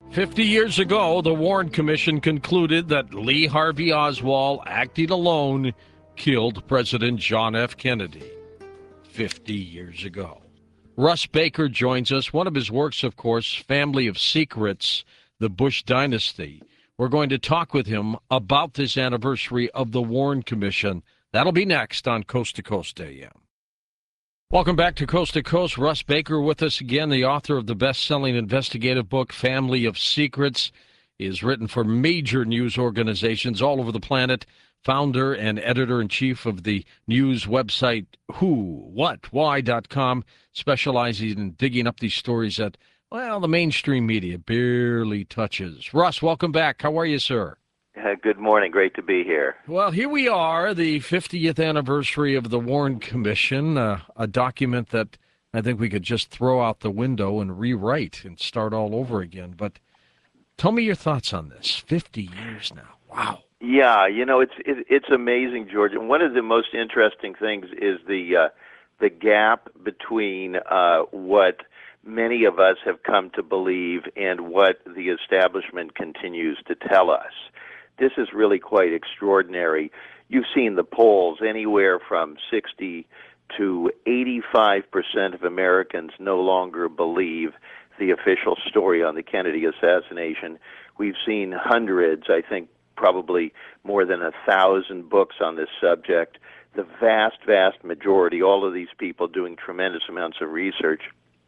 50 years ago, the Warren Commission concluded that Lee Harvey Oswald, acting alone, killed President John F. Kennedy. 50 years ago. Russ Baker joins us. One of his works, of course, Family of Secrets, the Bush Dynasty. We're going to talk with him about this anniversary of the Warren Commission. That'll be next on Coast to Coast AM. Welcome back to Coast to Coast. Russ Baker with us again, the author of the best-selling investigative book, Family of Secrets, is written for major news organizations all over the planet. Founder and editor-in-chief of the news website whowhatwhy.com, specializing in digging up these stories that, well, the mainstream media barely touches. Russ, welcome back. How are you, sir? Good morning. Great to be here. Well, here we are, the 50th anniversary of the Warren Commission, a document that I think we could just throw out the window and rewrite and start all over again. But tell me your thoughts on this. 50 years now. Wow. Yeah, it's amazing, George. And one of the most interesting things is the gap between what many of us have come to believe and what the establishment continues to tell us. This is really quite extraordinary. You've seen the polls, anywhere from 60 to 85% of Americans no longer believe the official story on the Kennedy assassination. We've seen hundreds, I think probably more than 1,000 books on this subject. The vast, vast majority, all of these people doing tremendous amounts of research,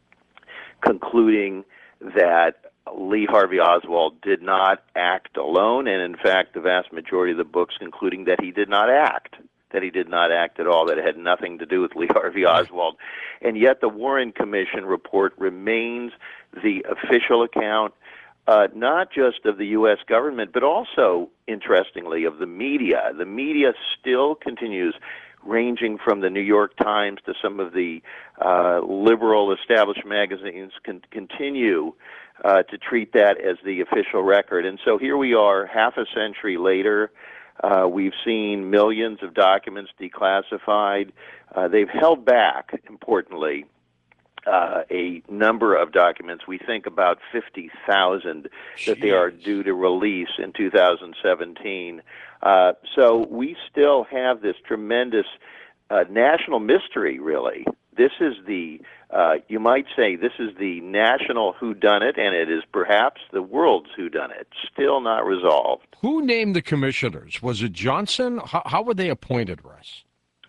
concluding that Lee Harvey Oswald did not act alone, and in fact, the vast majority of the books concluding that he did not act at all, that it had nothing to do with Lee Harvey Oswald. And yet the Warren Commission report remains the official account, not just of the U.S. government, but also, interestingly, of the media. The media still continues, ranging from the New York Times to some of the liberal established magazines, continue to treat that as the official record. And so here we are, half a century later. We've seen millions of documents declassified. They've held back, importantly, a number of documents. We think about 50,000 that they are due to release in 2017. So we still have this tremendous national mystery, really. This is the, you might say, this is the national whodunit, and it is perhaps the world's whodunit, still not resolved. Who named the commissioners? Was it Johnson? How were they appointed, Russ?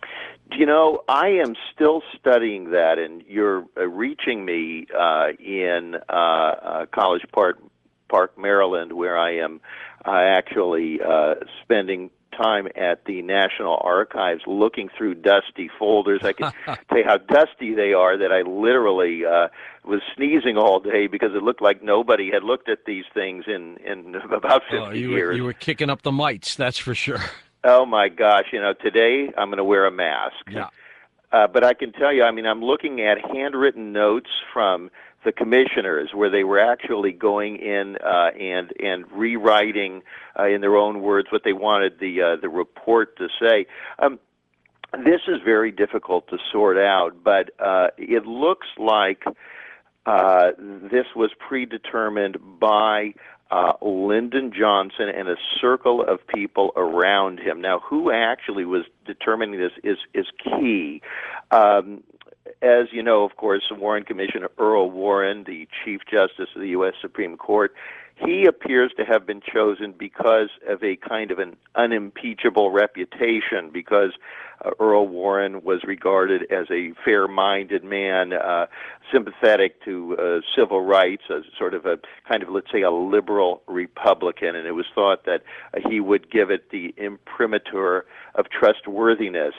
I am still studying that, and you're reaching me in College Park, Maryland, where I am actually spending time at the National Archives looking through dusty folders. I can tell you how dusty they are that I literally was sneezing all day because it looked like nobody had looked at these things in about 50 years. You were kicking up the mites, that's for sure. Oh, my gosh. Today I'm going to wear a mask. Yeah. But I can tell you, I'm looking at handwritten notes from the commissioners where they were actually going in and rewriting in their own words what they wanted the report to say. This is very difficult to sort out, but it looks like this was predetermined by Lyndon Johnson and a circle of people around him. Now, who actually was determining this is key. As you know, of course, the Warren Commission, Earl Warren, the Chief Justice of the U.S. Supreme Court, he appears to have been chosen because of a kind of an unimpeachable reputation, because Earl Warren was regarded as a fair-minded man, sympathetic to civil rights, as sort of a kind of, let's say, a liberal Republican, and it was thought that he would give it the imprimatur of trustworthiness.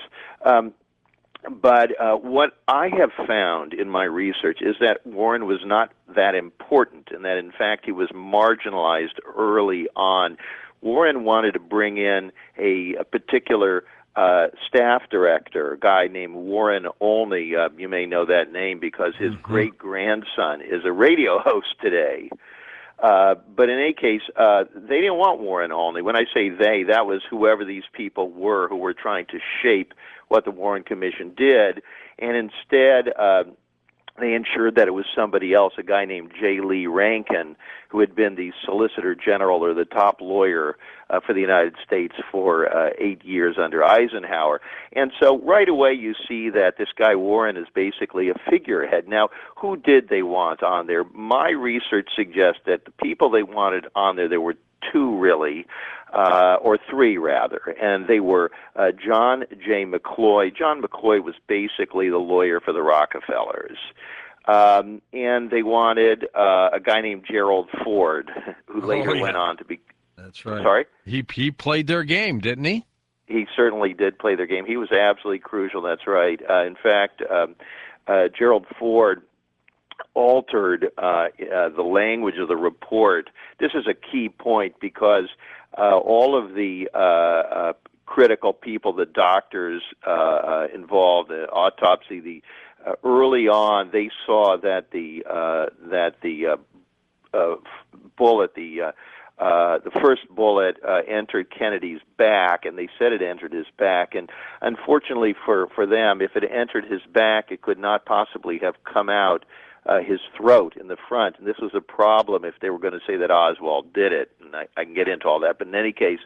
But what I have found in my research is that Warren was not that important, and that, in fact, he was marginalized early on. Warren wanted to bring in a particular staff director, a guy named Warren Olney. You may know that name because his great-grandson is a radio host today. But in any case, they didn't want Warren Olney. When I say they, that was whoever these people were who were trying to shape what the Warren Commission did. And instead, they ensured that it was somebody else, a guy named J. Lee Rankin, who had been the Solicitor General or the top lawyer for the United States for 8 years under Eisenhower. And so right away you see that this guy Warren is basically a figurehead. Now, who did they want on there? My research suggests that the people they wanted on there were two really, or three rather, and they were John J. McCloy. John McCloy was basically the lawyer for the Rockefellers. And they wanted a guy named Gerald Ford, who later went on to be... That's right. Sorry? He played their game, didn't he? He certainly did play their game. He was absolutely crucial, that's right. In fact, Gerald Ford altered the language of the report. This is a key point because all of the critical people, the doctors involved, the autopsy, early on they saw that the bullet, the first bullet entered Kennedy's back, and they said it entered his back. And unfortunately for them, if it entered his back, it could not possibly have come out his throat in the front, and this was a problem if they were going to say that Oswald did it, and I can get into all that, but in any case,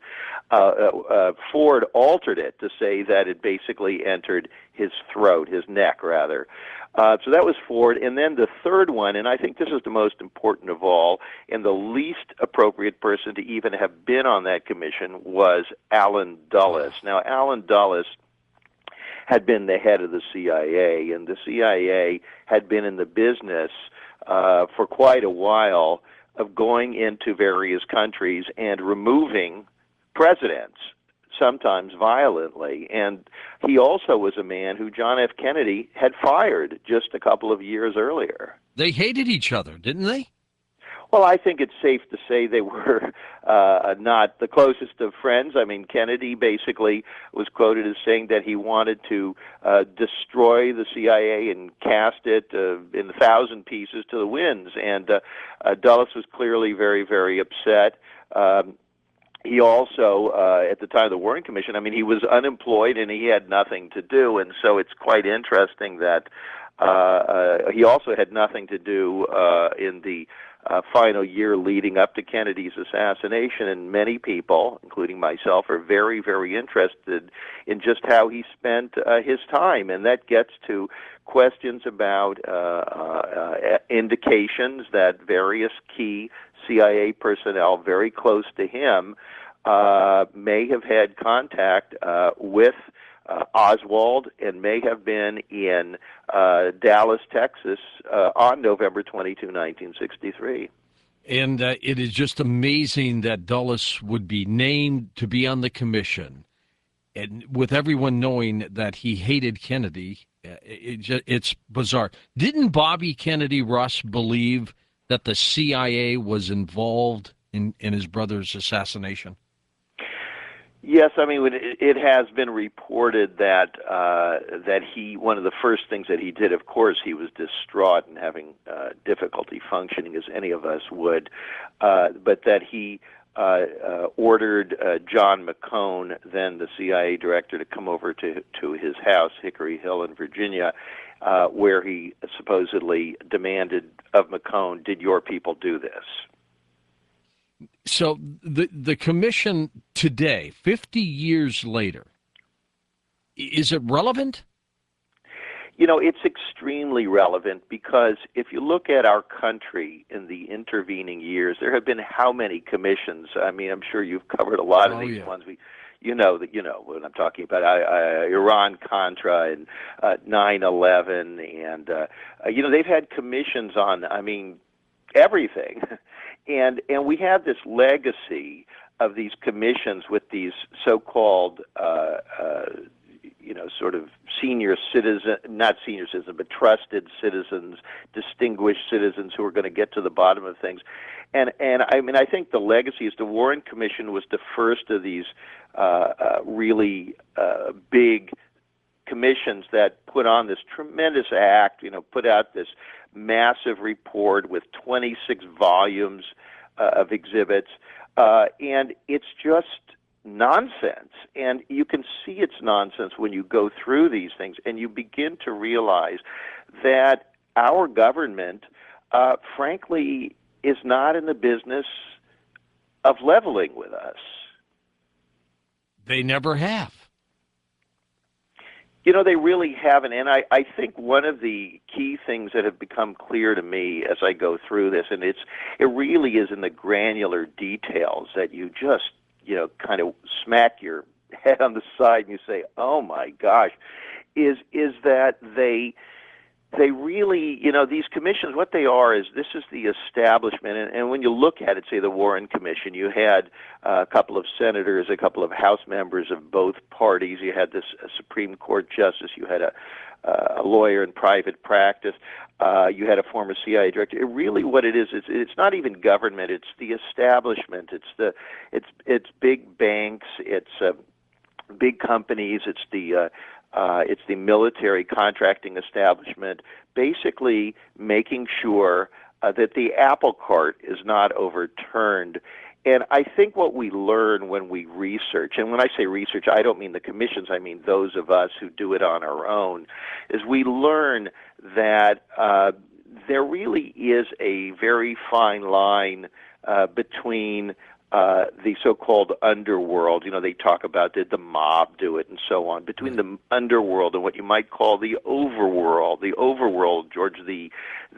Ford altered it to say that it basically entered his throat, his neck, rather. So that was Ford, and then the third one, and I think this is the most important of all, and the least appropriate person to even have been on that commission was Allen Dulles. Now, Allen Dulles had been the head of the CIA, and the CIA had been in the business for quite a while of going into various countries and removing presidents, sometimes violently. And he also was a man who John F. Kennedy had fired just a couple of years earlier. They hated each other, didn't they? Well, I think it's safe to say they were not the closest of friends. I mean, Kennedy basically was quoted as saying that he wanted to destroy the CIA and cast it in 1,000 pieces to the winds. And Dulles was clearly very, very upset. He also, at the time of the Warren Commission, I mean, he was unemployed and he had nothing to do. And so it's quite interesting that he also had nothing to do in the final year leading up to Kennedy's assassination, and many people, including myself, are very, very interested in just how he spent his time, and that gets to questions about indications that various key CIA personnel very close to him may have had contact with Oswald and may have been in Dallas, Texas on November 22, 1963. And it is just amazing that Dulles would be named to be on the commission. And with everyone knowing that he hated Kennedy, it's bizarre. Didn't Bobby Kennedy Russ believe that the CIA was involved in his brother's assassination? Yes, I mean, it has been reported that that he, one of the first things that he did, of course, he was distraught and having difficulty functioning as any of us would, but that he ordered John McCone, then the CIA director, to come over to his house, Hickory Hill in Virginia, where he supposedly demanded of McCone, "Did your people do this?" So the commission today, 50 years later, is it relevant? You know, it's extremely relevant because if you look at our country in the intervening years, there have been how many commissions? I mean, I'm sure you've covered a lot of these ones. You know what I'm talking about. Iran-Contra and 9/11, and they've had commissions on, I mean, everything. And we have this legacy of these commissions with these so-called, sort of senior citizen, not senior citizen, but trusted citizens, distinguished citizens who are going to get to the bottom of things. And I mean, I think the legacy is the Warren Commission was the first of these really big commissions that put on this tremendous act, put out this massive report with 26 volumes of exhibits, and it's just nonsense. And you can see it's nonsense when you go through these things and you begin to realize that our government, frankly, is not in the business of leveling with us. They never have. They really haven't. And I think one of the key things that have become clear to me as I go through this, and it really is in the granular details that you just, kind of smack your head on the side and you say, oh my gosh, is that they really, these commissions, what they are is this is the establishment. And when you look at it, say the Warren Commission, you had a couple of senators, a couple of House members of both parties. You had this Supreme Court justice. You had a lawyer in private practice. You had a former CIA director. Really, what it is, it's not even government. It's the establishment. It's big banks. It's big companies. It's the military contracting establishment, basically making sure that the apple cart is not overturned. And I think what we learn when we research, and when I say research, I don't mean the commissions, I mean those of us who do it on our own, is we learn that there really is a very fine line between the so-called underworld. They talk about did the mob do it and so on. Between the underworld and what you might call the overworld. The overworld, George, the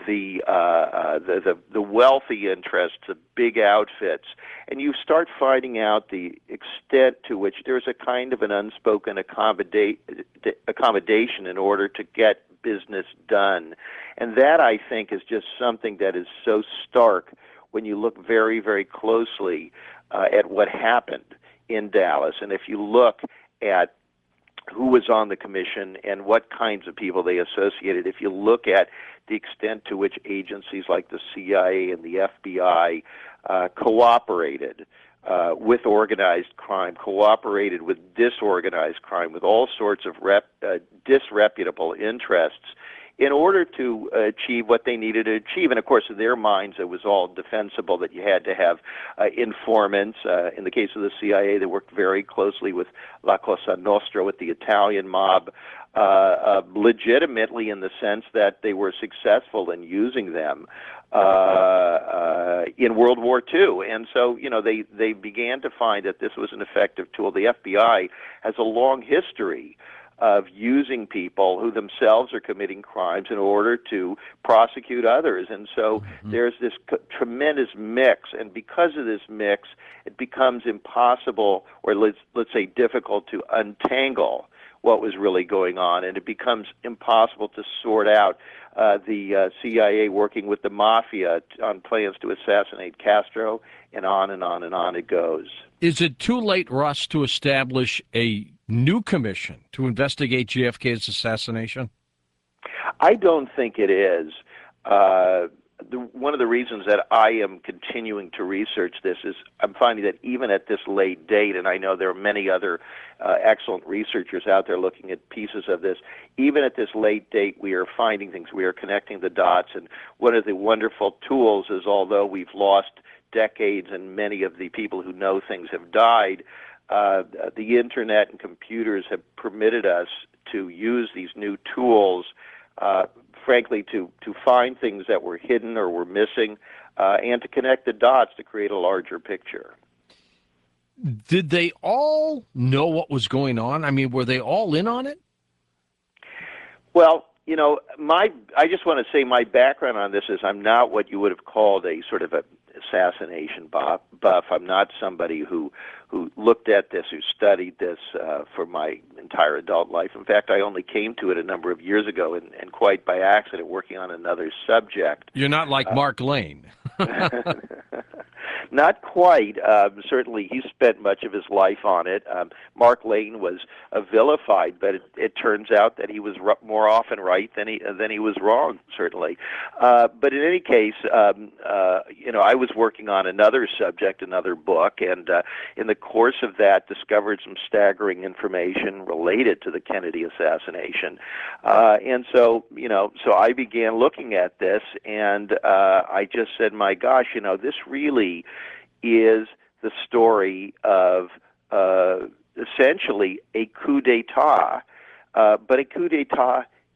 wealthy interests, the big outfits, and you start finding out the extent to which there's a kind of an unspoken accommodation in order to get business done, and that I think is just something that is so stark when you look very, very closely at what happened in Dallas. And if you look at who was on the commission and what kinds of people they associated, if you look at the extent to which agencies like the CIA and the FBI cooperated with organized crime, cooperated with disorganized crime, with all sorts of disreputable interests, in order to achieve what they needed to achieve. And of course, in their minds, it was all defensible that you had to have informants. In the case of the CIA, they worked very closely with La Cosa Nostra, with the Italian mob, legitimately in the sense that they were successful in using them in World War II. And so, they began to find that this was an effective tool. The FBI has a long history of using people who themselves are committing crimes in order to prosecute others. And so there's this tremendous mix, and because of this mix, it becomes impossible, or let's say difficult, to untangle what was really going on, and it becomes impossible to sort out the CIA working with the mafia on plans to assassinate Castro, and on and on and on it goes. Is it too late, Russ, to establish a new commission to investigate JFK's assassination? I don't think it is. One of the reasons that I am continuing to research this is I'm finding that even at this late date, and I know there are many other excellent researchers out there looking at pieces of this, even at this late date, we are finding things, we are connecting the dots, and one of the wonderful tools is, although we've lost decades and many of the people who know things have died, the internet and computers have permitted us to use these new tools, frankly, to find things that were hidden or were missing, and to connect the dots to create a larger picture. Did they all know what was going on? I mean, were they all in on it? Well, I just want to say my background on this is I'm not what you would have called a sort of a assassination buff. I'm not somebody who looked at this, who studied this for my entire adult life. In fact, I only came to it a number of years ago, and quite by accident, working on another subject. You're not like Mark Lane. Not quite. Certainly, he spent much of his life on it. Mark Lane was vilified, but it turns out that he was more often right than he was wrong. Certainly, but in any case, I was working on another subject, another book, and in the course of that, discovered some staggering information related to the Kennedy assassination, and so I began looking at this, and I just said, my gosh, this really is the story of essentially a coup d'etat, but a coup d'etat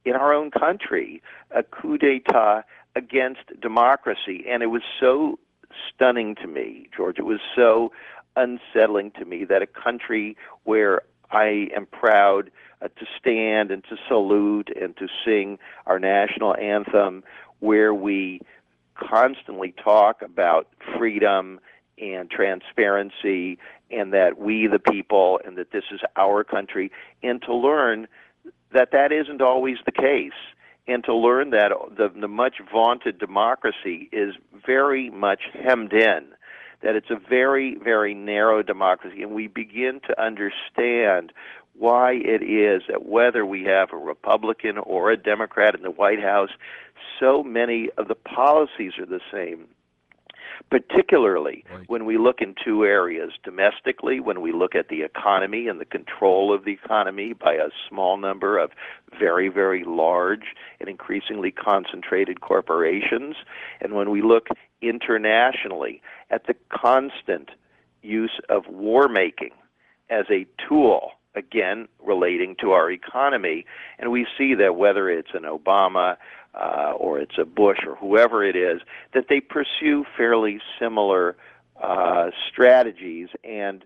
in our own country, a coup d'etat against democracy. And it was so stunning to me, George. It was so unsettling to me that a country where I am proud to stand and to salute and to sing our national anthem, where we constantly talk about freedom and transparency and that we the people and that this is our country, and to learn that that isn't always the case, and to learn that the much vaunted democracy is very much hemmed in, that it's a very, very narrow democracy, and we begin to understand why it is that whether we have a Republican or a Democrat in the White House, so many of the policies are the same. Particularly when we look in two areas, domestically, when we look at the economy and the control of the economy by a small number of very, very large and increasingly concentrated corporations, and when we look internationally at the constant use of war making as a tool, again, relating to our economy, and we see that whether it's an Obama or it's a Bush or whoever it is, that they pursue fairly similar strategies, and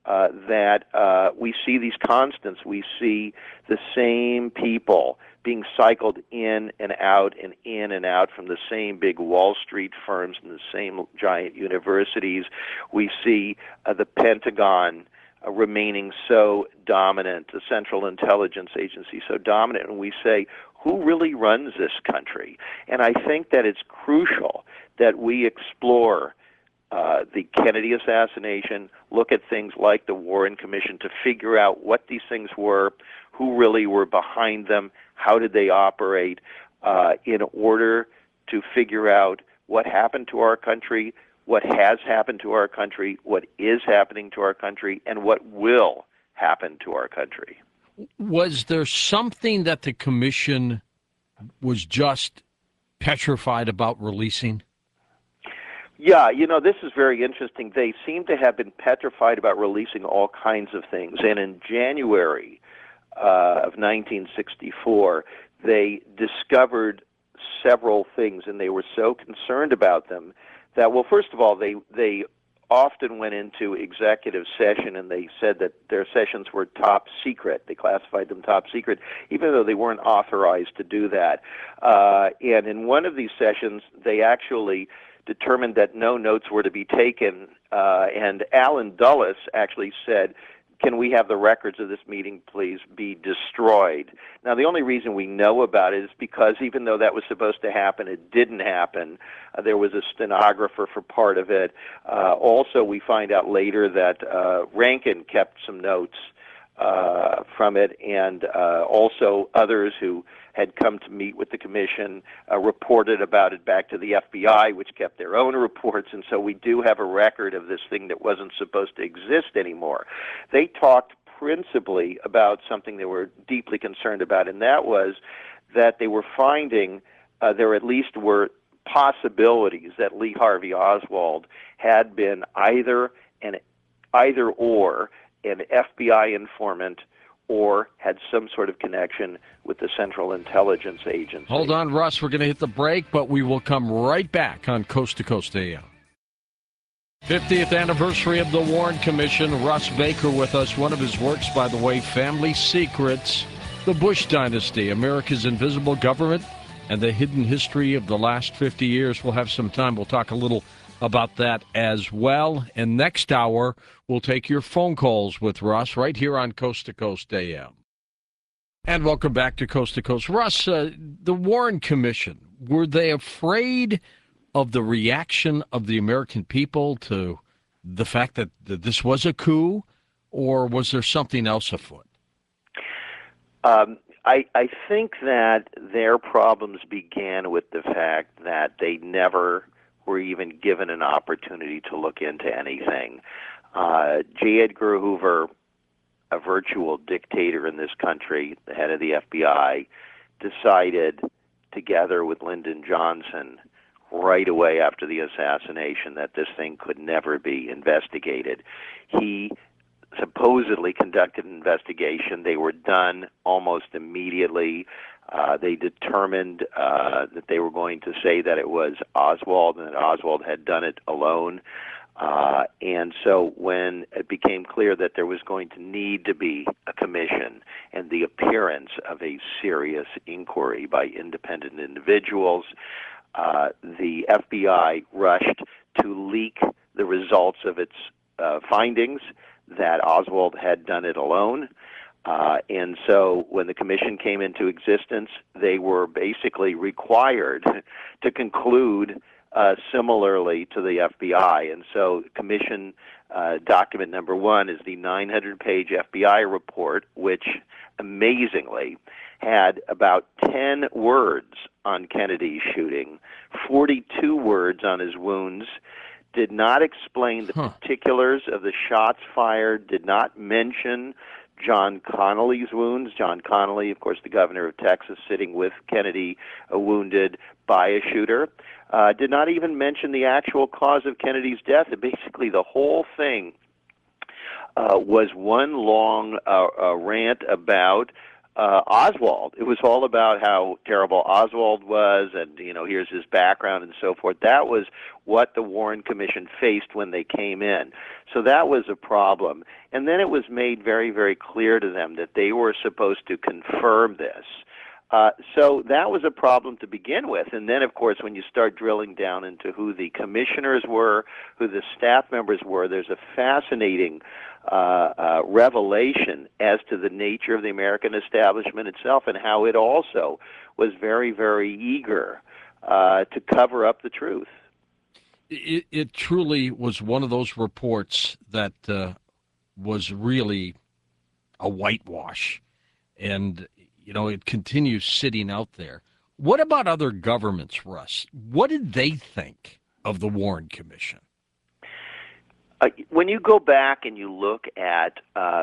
that we see these constants. We see the same people being cycled in and out and in and out from the same big Wall Street firms and the same giant universities. We see the Pentagon remaining so dominant, the Central Intelligence Agency so dominant, and we say, who really runs this country? And I think that it's crucial that we explore the Kennedy assassination, look at things like the Warren Commission to figure out what these things were, who really were behind them, how did they operate, in order to figure out what happened to our country, what has happened to our country, what is happening to our country, and what will happen to our country. Was there something that the commission was just petrified about releasing? Yeah, this is very interesting. They seem to have been petrified about releasing all kinds of things. And in January of 1964, they discovered several things, and they were so concerned about them that, well, first of all, they often went into executive session and they said that their sessions were top secret. They classified them top secret, even though they weren't authorized to do that. And in one of these sessions, they actually determined that no notes were to be taken. And Alan Dulles actually said, can we have the records of this meeting, please, be destroyed? Now, the only reason we know about it is because even though that was supposed to happen, it didn't happen. There was a stenographer for part of it. Also, we find out later that Rankin kept some notes from it, and also others who had come to meet with the commission reported about it back to the FBI, which kept their own reports, and so we do have a record of this thing that wasn't supposed to exist anymore. They talked principally about something they were deeply concerned about, and that was that they were finding there at least were possibilities that Lee Harvey Oswald had been either or an FBI informant or had some sort of connection with the Central Intelligence Agency. Hold on, Russ. We're going to hit the break, but we will come right back on Coast to Coast AM. 50th anniversary of the Warren Commission. Russ Baker with us. One of his works, by the way, Family Secrets, The Bush Dynasty, America's Invisible Government, and the Hidden History of the Last 50 Years. We'll have some time. We'll talk a little about that as well. And next hour, we'll take your phone calls with Russ right here on Coast to Coast AM. And welcome back to Coast. Russ, the Warren Commission, were they afraid of the reaction of the American people to the fact that this was a coup, or was there something else afoot? I think that their problems began with the fact that they never were even given an opportunity to look into anything. J. Edgar Hoover, a virtual dictator in this country, the head of the FBI, decided, together with Lyndon Johnson, right away after the assassination, that this thing could never be investigated. He supposedly conducted an investigation. They were done almost immediately. They determined that they were going to say that it was Oswald and that Oswald had done it alone. And so when it became clear that there was going to need to be a commission and the appearance of a serious inquiry by independent individuals, the FBI rushed to leak the results of its findings that Oswald had done it alone. And so when the commission came into existence, they were basically required to conclude similarly to the FBI. And so commission document number one is the 900-page FBI report, which amazingly had about 10 words on Kennedy's shooting, 42 words on his wounds, did not explain the particulars of the shots fired, did not mention John Connally's wounds. John Connally, of course, the governor of Texas, sitting with Kennedy, wounded by a shooter. Did not even mention the actual cause of Kennedy's death. And basically, the whole thing was one long rant about Oswald. It was all about how terrible Oswald was, and here's his background and so forth. That was what the Warren Commission faced when they came in. So that was a problem. And then it was made very, very clear to them that they were supposed to confirm this. So that was a problem to begin with. And then, of course, when you start drilling down into who the commissioners were, who the staff members were, there's a fascinating revelation as to the nature of the American establishment itself and how it also was very, very eager to cover up the truth. It truly was one of those reports that was really a whitewash. And it continues sitting out there. What about other governments, Russ? What did they think of the Warren Commission? When you go back and you look at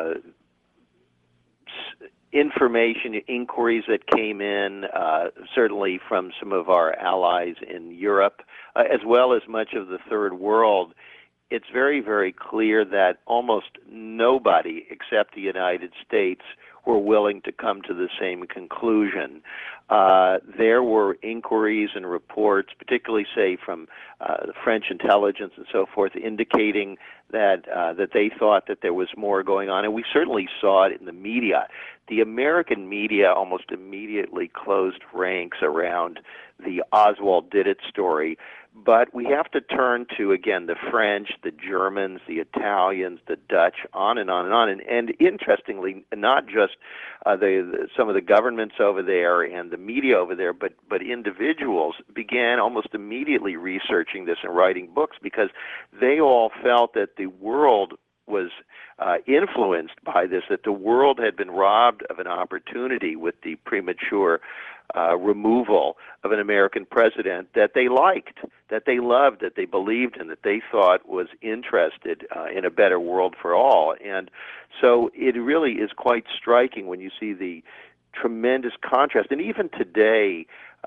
information, inquiries that came in, certainly from some of our allies in Europe, as well as much of the Third World, it's very, very clear that almost nobody except the United States were willing to come to the same conclusion. There were inquiries and reports, particularly, say, from the French intelligence and so forth, indicating that they thought that there was more going on, and we certainly saw it in the media. The American media almost immediately closed ranks around the Oswald did it story. But we have to turn to, again, the French, the Germans, the Italians, the Dutch, on and on and on. And interestingly, not just some of the governments over there and the media over there, but individuals began almost immediately researching this and writing books because they all felt that the world was influenced by this, that the world had been robbed of an opportunity with the premature removal of an American president that they liked, that they loved, that they believed in, that they thought was interested in a better world for all. And so it really is quite striking when you see the tremendous contrast. And even today,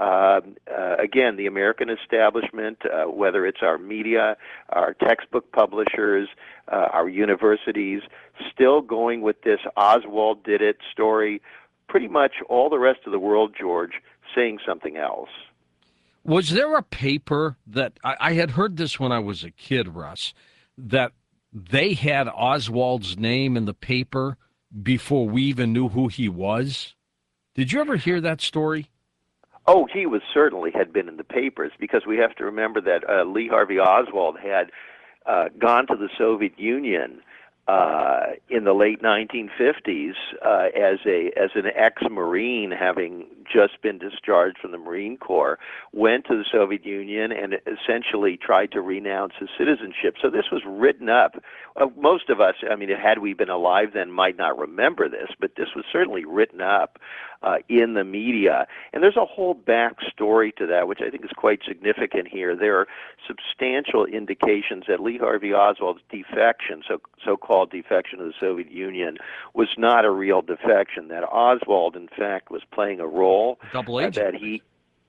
again, the American establishment, whether it's our media, our textbook publishers, our universities, still going with this Oswald did it story. Pretty much all the rest of the world, George, saying something else. Was there a paper that, I had heard this when I was a kid, Russ, that they had Oswald's name in the paper before we even knew who he was? Did you ever hear that story? Oh, he was certainly had been in the papers, because we have to remember that Lee Harvey Oswald had gone to the Soviet Union in the late 1950s as an ex-Marine, having just been discharged from the Marine Corps, went to the Soviet Union and essentially tried to renounce his citizenship. So this was written up. Most of us, I mean, had we been alive then, might not remember this, but this was certainly written up in the media. And there's a whole backstory to that, which I think is quite significant here. There are substantial indications that Lee Harvey Oswald's defection, so-called defection of the Soviet Union, was not a real defection, that Oswald, in fact, was playing a role. Double agent. That he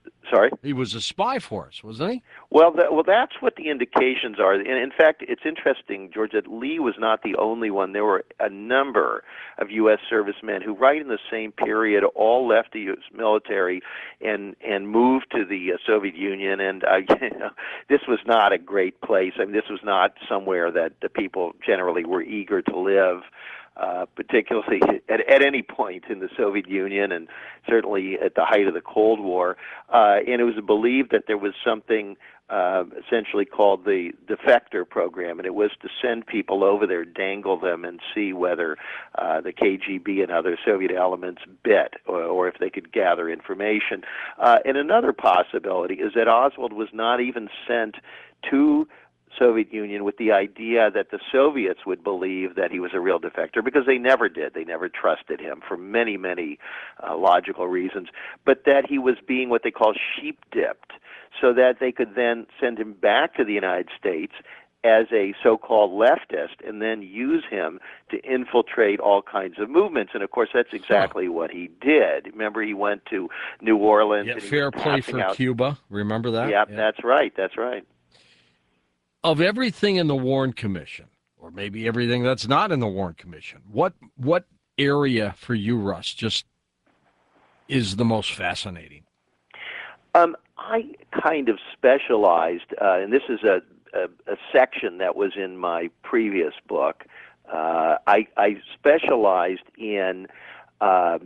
Sorry? He was a spy for us, wasn't he? Well, that's what the indications are. And in fact, it's interesting, George, that Lee was not the only one. There were a number of U.S. servicemen who, right in the same period, all left the U.S. military and moved to the Soviet Union. And this was not a great place. I mean, this was not somewhere that the people generally were eager to live. Particularly at any point in the Soviet Union, and certainly at the height of the Cold War. And it was believed that there was something essentially called the defector program, and it was to send people over there, dangle them, and see whether the KGB and other Soviet elements bit, or if they could gather information. And another possibility is that Oswald was not even sent to Soviet Union with the idea that the Soviets would believe that he was a real defector, because they never did. They never trusted him for many, many logical reasons, but that he was being what they call sheep-dipped, so that they could then send him back to the United States as a so-called leftist and then use him to infiltrate all kinds of movements. And, of course, that's exactly what he did. Remember, he went to New Orleans. Yeah, and fair play for Cuba. Remember that? Yep, yeah, that's right. That's right. Of everything in the Warren Commission, or maybe everything that's not in the Warren Commission, what area for you, Russ, just is the most fascinating? I kind of specialized, and this is a section that was in my previous book. I specialized in a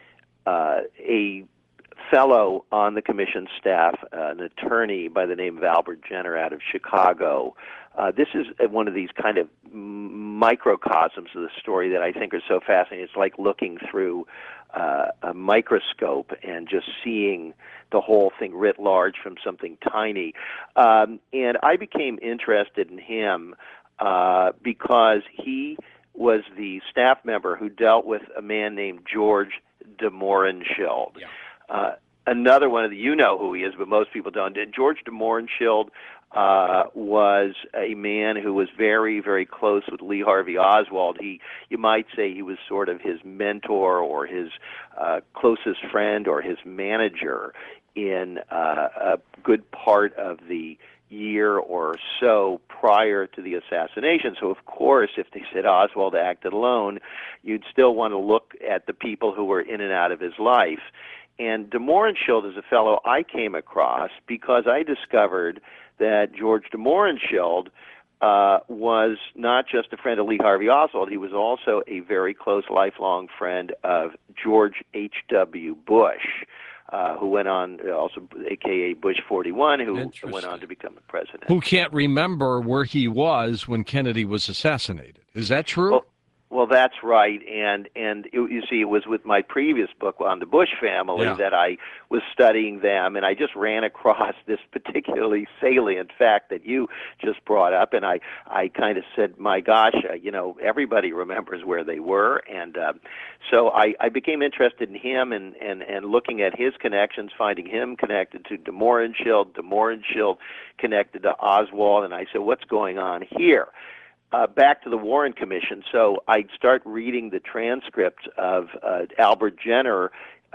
fellow on the commission staff, an attorney by the name of Albert Jenner out of Chicago. This is one of these kind of microcosms of the story that I think are so fascinating. It's like looking through a microscope and just seeing the whole thing writ large from something tiny. And I became interested in him because he was the staff member who dealt with a man named George de Mohrenschildt. Yeah. Another one of the, you know who he is, but most people don't. George de Mohrenschildt was a man who was very, very close with Lee Harvey Oswald. You might say he was sort of his mentor or his closest friend or his manager in a good part of the year or so prior to the assassination. So, of course, if they said Oswald acted alone, you'd still want to look at the people who were in and out of his life. And de Mohrenschildt is a fellow I came across because I discovered that George de Mohrenschildt was not just a friend of Lee Harvey Oswald. He was also a very close, lifelong friend of George H.W. Bush, who went on, also a.k.a. Bush 41, who went on to become the president. Who can't remember where he was when Kennedy was assassinated. Is that true? Well, that's right, and you see, it was with my previous book on the Bush family that I was studying them, and I just ran across this particularly salient fact that you just brought up, and I kind of said, my gosh, everybody remembers where they were, and so I became interested in him and looking at his connections, finding him connected to de Mohrenschildt connected to Oswald, and I said, what's going on here? Back to the Warren Commission. So I'd start reading the transcript of Albert Jenner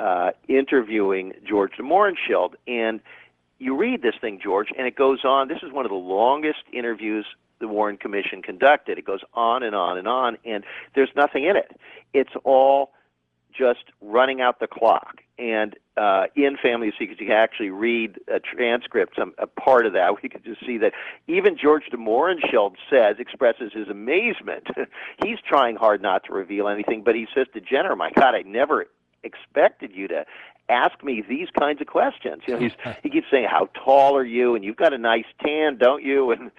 interviewing George de Mohrenschildt, and you read this thing, George, and it goes on. This is one of the longest interviews the Warren Commission conducted. It goes on and on and on, and there's nothing in it. It's all just running out the clock. And in Family of Secrets, you can actually read a transcript, a part of that. We could just see that even George de Mohrenschildt expresses his amazement. He's trying hard not to reveal anything, but he says to Jenner, my God, I never expected you to ask me these kinds of questions. He keeps saying, how tall are you? And you've got a nice tan, don't you? And,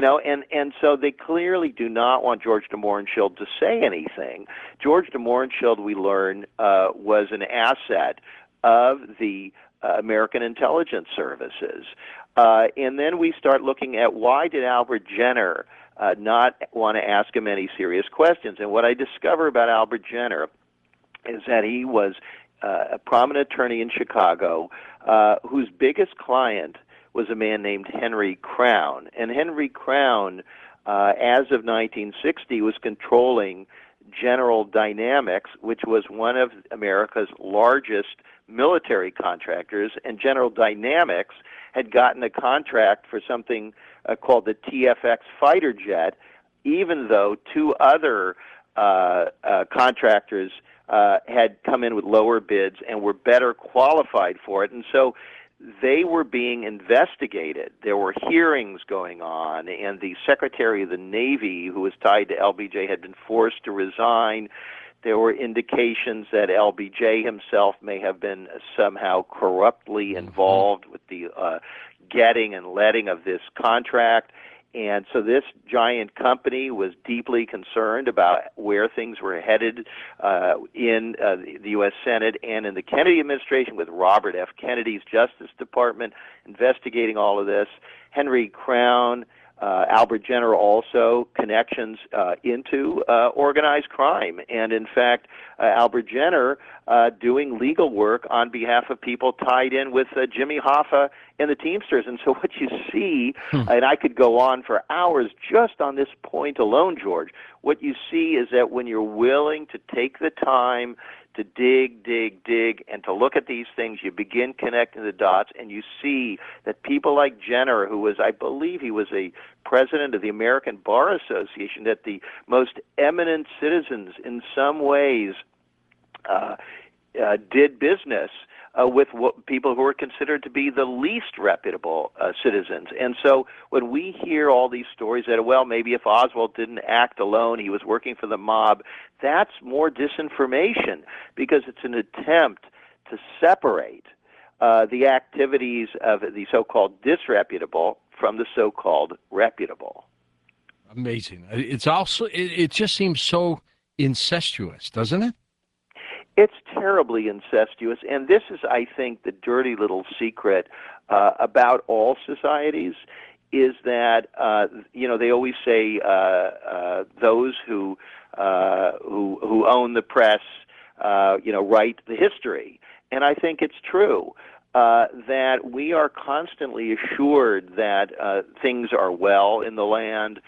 and so they clearly do not want George de Mohrenschildt to say anything. George de Mohrenschildt, we learn, was an asset of the American intelligence services. And then we start looking at why did Albert Jenner not want to ask him any serious questions. And what I discover about Albert Jenner is that he was a prominent attorney in Chicago whose biggest client was a man named Henry Crown. And Henry Crown, as of 1960, was controlling General Dynamics, which was one of America's largest military contractors, and General Dynamics had gotten a contract for something called the TFX fighter jet, even though two other contractors had come in with lower bids and were better qualified for it. And so they were being investigated. There were hearings going on, and the Secretary of the Navy, who was tied to LBJ, had been forced to resign. There were indications that LBJ himself may have been somehow corruptly involved with the getting and letting of this contract. And so this giant company was deeply concerned about where things were headed in the U.S. Senate and in the Kennedy administration, with Robert F. Kennedy's Justice Department investigating all of this. Henry Crown, Albert Jenner also connections into organized crime. And in fact, Albert Jenner doing legal work on behalf of people tied in with Jimmy Hoffa and the Teamsters. And so what you see, and I could go on for hours just on this point alone, George, what you see is that when you're willing to take the time to dig, and to look at these things, you begin connecting the dots, and you see that people like Jenner, who was, I believe he was a president of the American Bar Association, that the most eminent citizens in some ways did business with people who were considered to be the least reputable citizens. And so when we hear all these stories that, well, maybe if Oswald didn't act alone, he was working for the mob, that's more disinformation, because it's an attempt to separate the activities of the so-called disreputable from the so-called reputable. Amazing. It's also, it just seems so incestuous, doesn't it? It's terribly incestuous, and this is, I think, the dirty little secret about all societies, is that they always say those who own the press write the history, and I think it's true. That we are constantly assured that things are well in the land,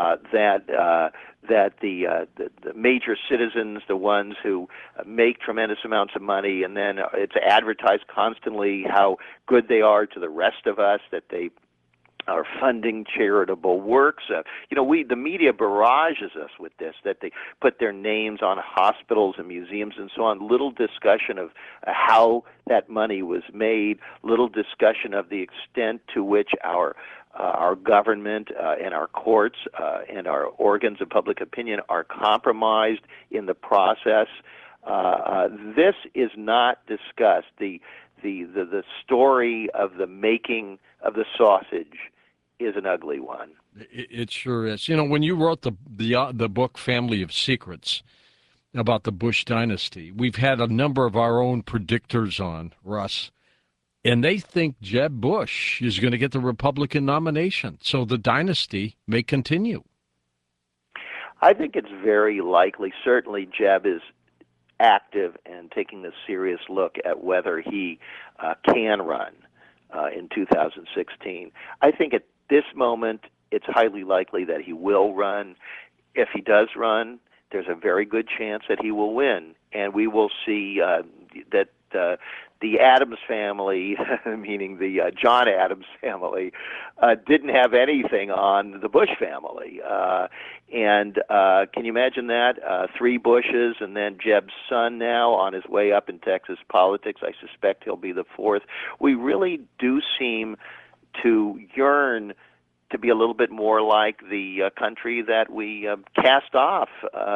that the major citizens, the ones who make tremendous amounts of money, and then it's advertised constantly how good they are to the rest of us, that they are funding charitable works. The media barrages us with this, that they put their names on hospitals and museums and so on. Little discussion of how that money was made, little discussion of the extent to which our government and our courts and our organs of public opinion are compromised in the process. This is not discussed. The story of the making of the sausage is an ugly one. It sure is. When you wrote the book Family of Secrets about the Bush dynasty, we've had a number of our own predictors on, Russ, and they think Jeb Bush is going to get the Republican nomination, so the dynasty may continue. I think it's very likely. Certainly Jeb is active and taking a serious look at whether he can run in 2016. I think at this moment, it's highly likely that he will run. If he does run, there's a very good chance that he will win, and we will see that the Adams family, meaning the John Adams family, didn't have anything on the Bush family. And can you imagine that? 3 Bushes, and then Jeb's son now on his way up in Texas politics. I suspect he'll be the 4th. We really do seem to yearn to be a little bit more like the country that we cast off,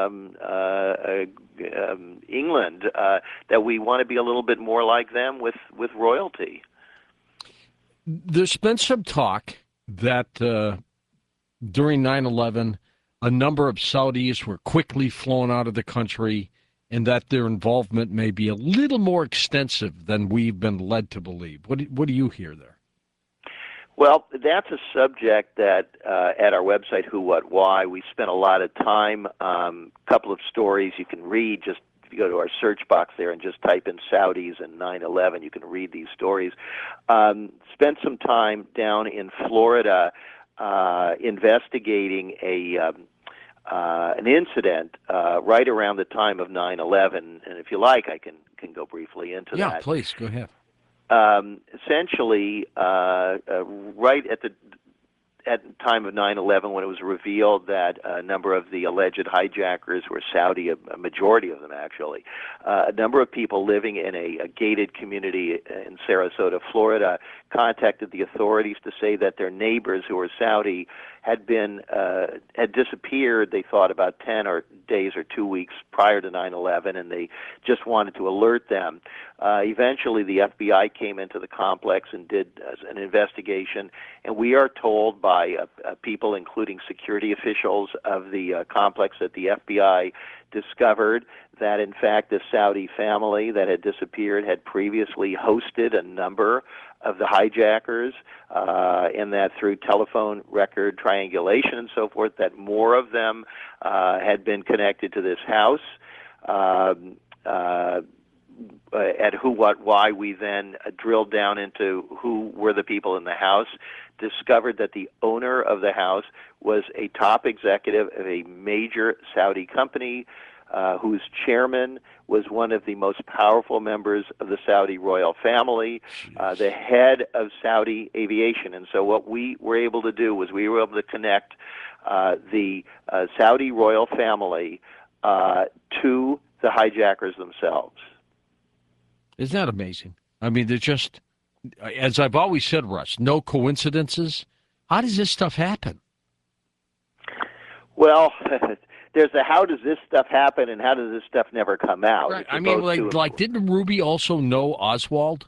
England, that we want to be a little bit more like them with royalty. There's been some talk that during 9/11, a number of Saudis were quickly flown out of the country, and that their involvement may be a little more extensive than we've been led to believe. What do you hear there? Well, that's a subject that at our website, Who, What, Why, we spent a lot of time. Couple of stories you can read. Just if you go to our search box there and just type in Saudis and 9/11, you can read these stories. Spent some time down in Florida investigating an incident right around the time of 9/11, and if you like, I can can go briefly into Yeah, that. please, go ahead. Essentially, right at the time of 9/11, when it was revealed that a number of the alleged hijackers were Saudi, a majority of them actually, a number of people living in a gated community in Sarasota, Florida, contacted the authorities to say that their neighbors who were Saudi had disappeared. They thought about 10 days or 2 weeks prior to 9/11, and they just wanted to alert them. Eventually, the FBI came into the complex and did an investigation, and we are told by people, including security officials of the complex, that the FBI discovered that, in fact, the Saudi family that had disappeared had previously hosted a number of the hijackers, and that through telephone record triangulation and so forth, that more of them had been connected to this house. At who, what, why, we then drilled down into who were the people in the house, discovered that the owner of the house was a top executive of a major Saudi company, whose chairman was one of the most powerful members of the Saudi royal family, the head of Saudi aviation. And so what we were able to do was we were able to connect the Saudi royal family to the hijackers themselves. Isn't that amazing? I mean, they're just, as I've always said, Russ, no coincidences. How does this stuff happen? Well, there's a how does this stuff happen and how does this stuff never come out? Right. I mean, like didn't Ruby also know Oswald?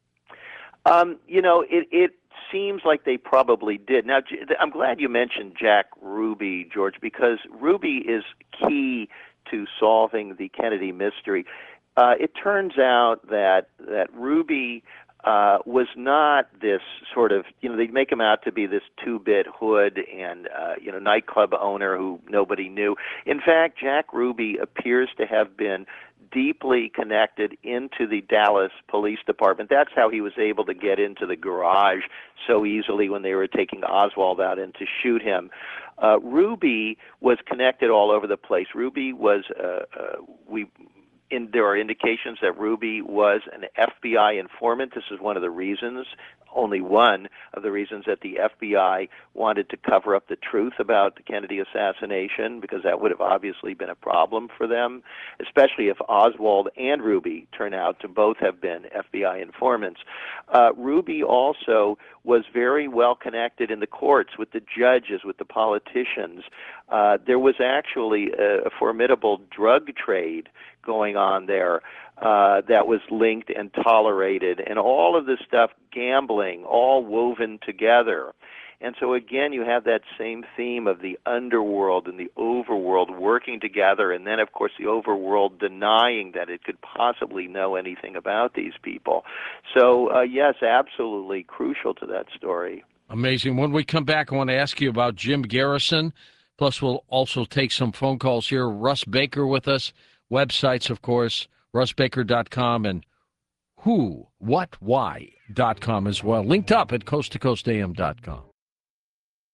It seems like they probably did. Now, I'm glad you mentioned Jack Ruby, George, because Ruby is key to solving the Kennedy mystery. It turns out that Ruby was not this sort of, they make him out to be this two-bit hood and, nightclub owner who nobody knew. In fact, Jack Ruby appears to have been deeply connected into the Dallas Police Department. That's how he was able to get into the garage so easily when they were taking Oswald out in to shoot him. Ruby was connected all over the place. Ruby was, there are indications that Ruby was an FBI informant. This is one of the reasons, only one of the reasons, that the FBI wanted to cover up the truth about the Kennedy assassination, because that would have obviously been a problem for them, especially if Oswald and Ruby turn out to both have been FBI informants. Ruby also was very well connected in the courts with the judges, with the politicians. There was actually a formidable drug trade going on there that was linked and tolerated, and all of this stuff, gambling, all woven together. And so again, you have that same theme of the underworld and the overworld working together, and then of course the overworld denying that it could possibly know anything about these people. So yes, absolutely crucial to that story. Amazing. When we come back, I want to ask you about Jim Garrison. Plus, we'll also take some phone calls here. Russ Baker with us. Websites, of course, russbaker.com and whowhatwhy.com as well. Linked up at coasttocoastam.com.